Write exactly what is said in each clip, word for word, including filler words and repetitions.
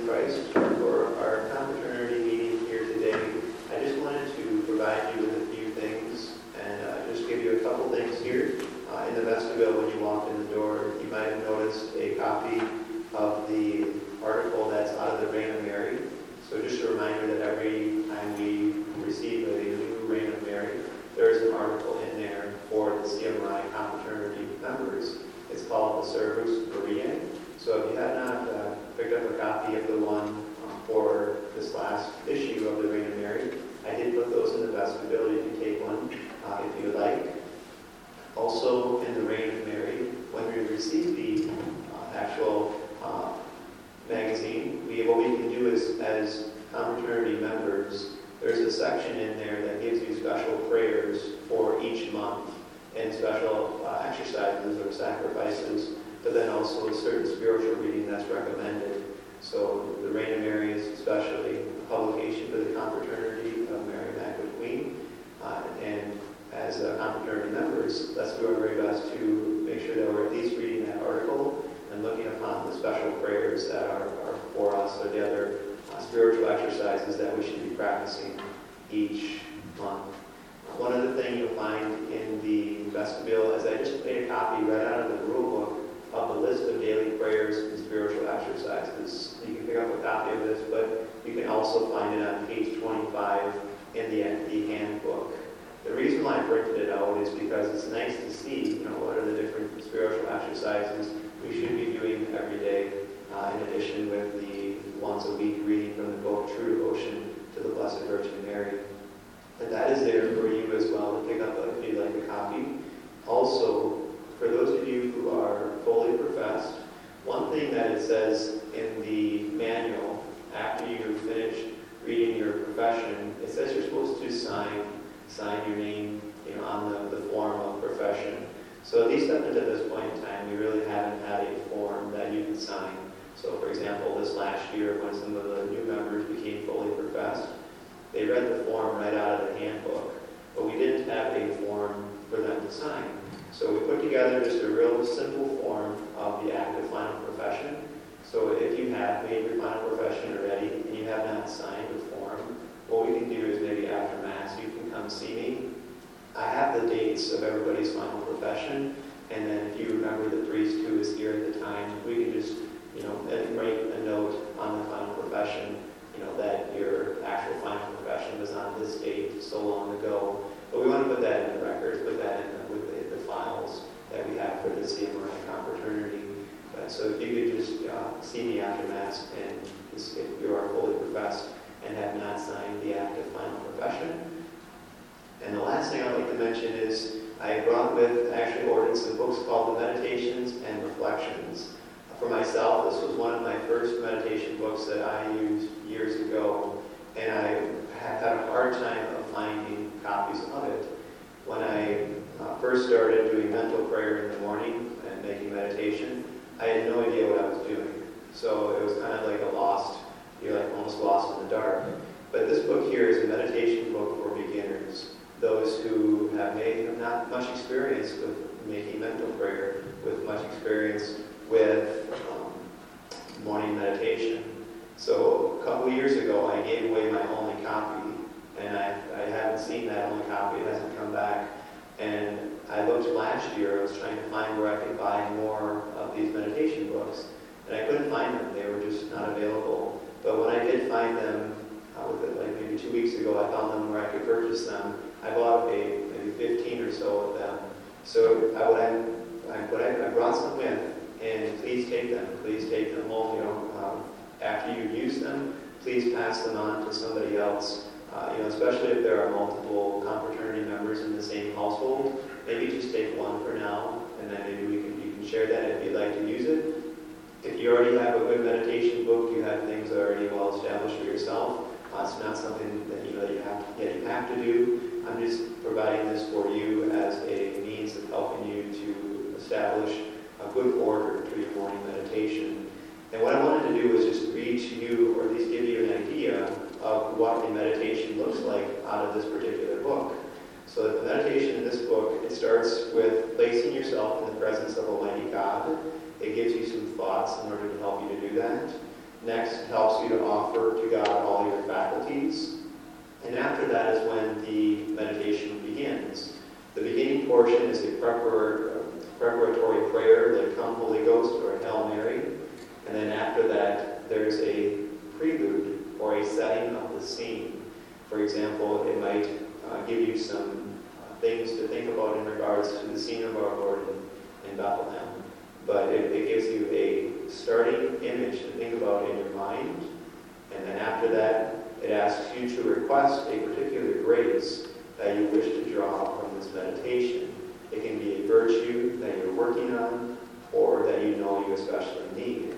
Christ. For our confraternity meeting here today, I just wanted to provide you with a few things and uh, just give you a couple things here. Uh, in the vestibule, when you walked in the door, you might have noticed a copy of the article that's out of the Reign of Mary. So just a reminder that every time we receive a new Reign of Mary, there is an article in there for the C M R I confraternity members. It's called the Servus Mariae. So if you have not uh, picked up a copy of the one um, for this last issue of the Reign of Mary, I did put those in the vestibule. You can take one uh, if you would like. Also, in the Reign of Mary, when we receive the uh, actual uh, magazine, we, what we can do is, as confraternity members, there's a section in there that gives you special prayers for each month and special uh, exercises or sacrifices, but then also a certain spiritual reading that's recommended. So the Reign of Mary is especially a publication for the confraternity of Mary Immaculate Queen, uh, and as uh, confraternity members, let's do our very best to make sure that we're at least reading that article and looking upon the special prayers that are, are for us, or the other uh, spiritual exercises that we should be practicing each month. Uh, one other thing you'll find in the vestibule is I just made a copy right out of the rule book of the list of daily prayers and spiritual exercises. You can pick up a copy of this, but you can also find it on page twenty-five in the, the handbook. The reason why I printed it out is because it's nice to see, you know, what are the different spiritual exercises we should be doing every day, uh, in addition with the once a week reading from the book True Devotion to the Blessed Virgin Mary. And that is there for you as well to pick up if you'd like a copy. Also, for those of you who are fully professed, one thing that it says in the manual, after you've finished reading your profession, it says you're supposed to sign sign your name, you know, on the, the form of profession. So at least up until this point in time, we really haven't had a form that you can sign. So for example, this last year, when some of the new members became fully professed, they read the form right out of the handbook, but we didn't have a form for them to sign. So we put together just a real simple form of the act of final profession. So if you have made your final profession already and you have not signed the form, what we can do is maybe after Mass you can come see me. I have the dates of everybody's final profession, and then if you remember the priest who was here at the time, we can just, you know, write a note on the final profession, you know, that your actual final profession was on this date so long ago. But we want to put that in the records, put that in the, with the, the files that we have for the C M R I confraternity. But so if you could just uh, see me after Mass, and just, if you are fully professed and have not signed the act of final profession. And the last thing I'd like to mention is I brought with, actually ordered some books called The Meditations and Reflections. For myself, this was one of my first meditation books that I used years ago, and I have had a hard time of finding copies of it. When I uh, first started doing mental prayer in the morning and making meditation, I had no idea what I was doing. So it was kind of like a lost, you're like almost lost in the dark. But this book here is a meditation book for beginners, those who have made have not much experience with making mental prayer, with much experience with um, morning meditation. So a couple of years ago, I gave away my only copy, and I, I haven't seen that only copy. It hasn't come back. And I looked last year. I was trying to find where I could buy more of these meditation books, and I couldn't find them. They were just not available. But when I did find them, uh, with it, like maybe two weeks ago, I found them where I could purchase them. I bought a, maybe fifteen or so of them. So I, what I, I, what I, I brought some with, and please take them. Please take them home. You know, um, after you use them, please pass them on to somebody else. Uh, you know, especially if there are multiple confraternity members in the same household. Maybe just take one for now, and then maybe we can you can share that if you'd like to use it. If you already have a good meditation book, you have things already well established for yourself. Uh, it's not something that you know you have to, yeah, you have to do. I'm just providing this for you as a means of helping you to establish a good order to your morning meditation. And what I wanted to do was just read to you, or at least give you an idea of what a meditation looks like out of this particular book. So the meditation in this book, it starts with placing yourself in the presence of Almighty God. It gives you some thoughts in order to help you to do that. Next, helps you to offer to God all your faculties. And after that is when the meditation begins. The beginning portion is a prepar- preparatory prayer, like Come Holy Ghost or a Hail Mary. And then after that, there's a prelude or a setting of the scene. For example, it might uh, give you some uh, things to think about in regards to the scene of our Lord in, in Bethlehem. But it, it gives you a starting image to think about in your mind. And then after that, it asks you to request a particular grace that you wish to draw from this meditation. It can be a virtue that you're working on or that you know you especially need.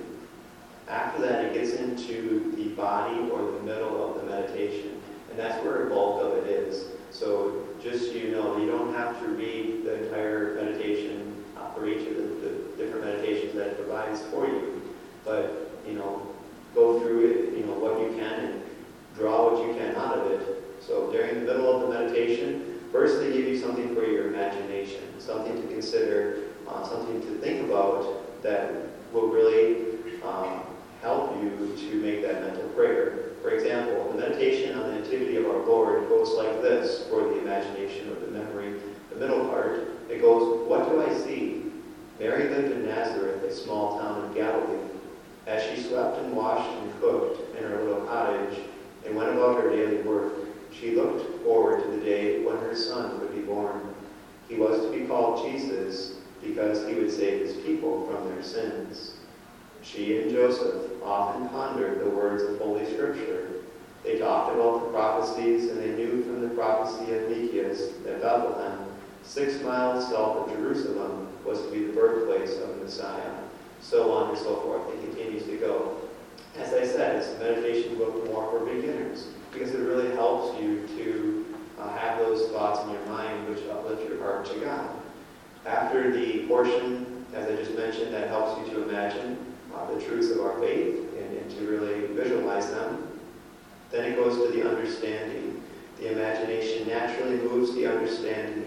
After that, it gets into the body or the middle of the meditation. And that's where a bulk of it is. So just so you know, you don't have to read the entire meditation uh, for each of the, the different meditations that it provides for you. But, you know, go through it, you know, what you can and draw what you can out of it. So during the middle of the meditation, first they give you something for your imagination, something to consider, uh, something to think about that will really um, help you to make that mental prayer. For example, the meditation on the Nativity of our Lord goes like this for the imagination or the memory. The middle part, it goes, what do I see? Mary lived in Nazareth, a small town of Galilee. As she swept and washed and cooked in her little cottage and went about her daily work, she looked forward to the day when her son would be born. He was to be called Jesus because he would save his people from their sins. She and Joseph often pondered the words of Holy Scripture. They talked about the prophecies, and they knew from the prophecy of Micheas that Bethlehem, six miles south of Jerusalem, was to be the birthplace of the Messiah. So on and so forth. It continues to go. As I said, it's a meditation book more for beginners because it really helps you to uh, have those thoughts in your mind which uplift your heart to God. After the portion, as I just mentioned, that helps you to imagine uh, the truths of our faith and, and to really visualize them, then it goes to the understanding. The imagination naturally moves the understanding.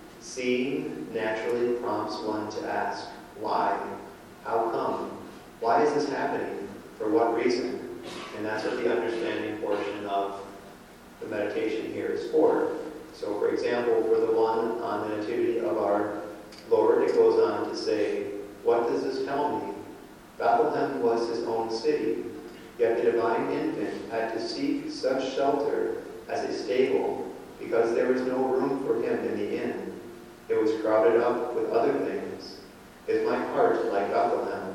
Seeing naturally prompts one to ask, why? How come? Why is this happening? For what reason? And that's what the understanding portion of the meditation here is for. So, for example, for the one on the Nativity of our Lord, it goes on to say, what does this tell me? Bethlehem was his own city, yet the divine infant had to seek such shelter as a stable because there was no room for him in the inn. It was crowded up with other things. Is my heart like Bethlehem?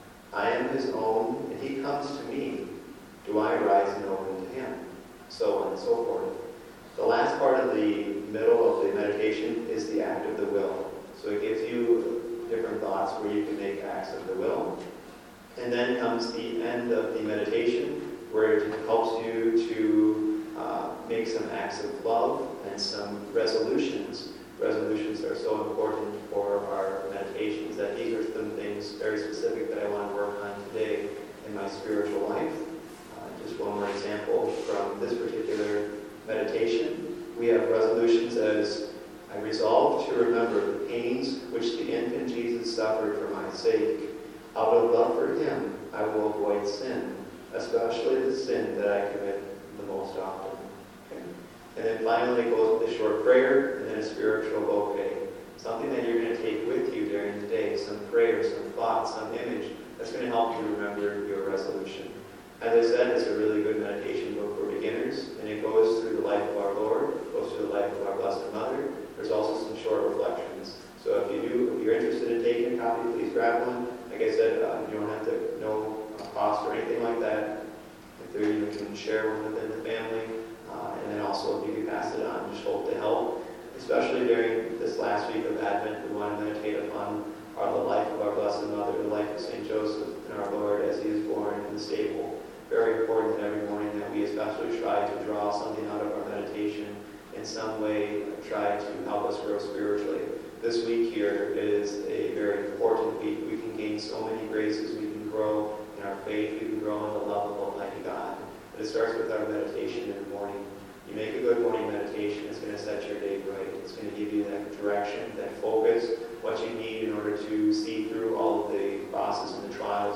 I am his own, and he comes to me. Do I rise and open to him? So on and so forth. The last part of the middle of the meditation is the act of the will. So it gives you different thoughts where you can make acts of the will. And then comes the end of the meditation, where it helps you to uh, make some acts of love and some resolutions. Resolutions are so important for our meditations that these are some things very specific that I want to work on today in my spiritual life. Uh, just one more example from this particular meditation. We have resolutions as, I resolve to remember the pains which the infant Jesus suffered for my sake. Out of love for him, I will avoid sin, especially the sin that I commit the most often. Okay? And then finally it goes with a short prayer and then a spiritual bouquet. Something that you're going to take with you during the day, some prayer, some thought, some image that's going to help you remember your resolution. As I said, it's a really good meditation book for beginners, and it goes through the life of our Lord, it goes through the life of our Blessed Mother. There's also some short reflections. So if you do, if you're interested in taking a copy, please grab one. Like I said, uh, you don't have to know uh, cost or anything like that. If there, you can share one within the family, uh, and then also if you can pass it on, just hope to help. Especially during this last week of Advent, we want to meditate upon our, the life of our Blessed Mother, the life of Saint Joseph, and our Lord as he is born in the stable. Very important that every morning that we especially try to draw something out of our meditation in some way, try to help us grow spiritually. This week here is a very important week. We can gain so many graces. We can grow in our faith. We can grow in the love of Almighty God. But it starts with our meditation in the morning. You make a good morning meditation, it's going to set your day right. It's going to give you that direction, that focus, what you need in order to see through all of the crosses and the trials,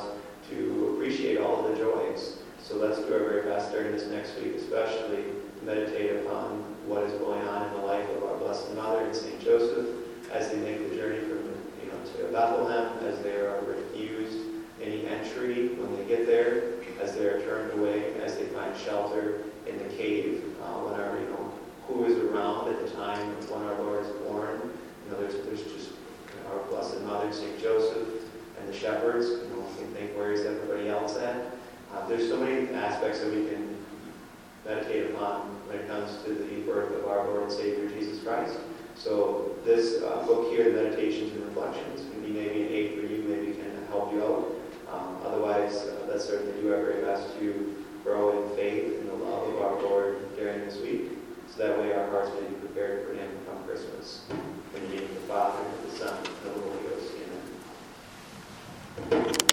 to appreciate all of the joys. So let's do our very best during this next week, especially to meditate upon what is going on in the life of our Blessed Mother and Saint Joseph as they make the journey from you know to Bethlehem, as they are refused any entry when they get there, as they are turned away, as they find shelter in the cave. Uh, when our you know who is around at the time when our Lord is born. You know, there's there's just you know, our Blessed Mother, Saint Joseph, and the shepherds. You know, we can think, where is everybody else at? Uh, there's so many aspects that we can meditate upon when it comes to the birth of our Lord and Savior Jesus Christ. So this uh, book here, the Meditations and Reflections, can be maybe an aid for you, maybe can help you out. Um, otherwise, uh, let's certainly do our very best to grow in faith and the love of our Lord during this week, so that way our hearts may be prepared for Him come Christmas. In the name of the Father, and of the Son, and of the Holy Ghost. Amen.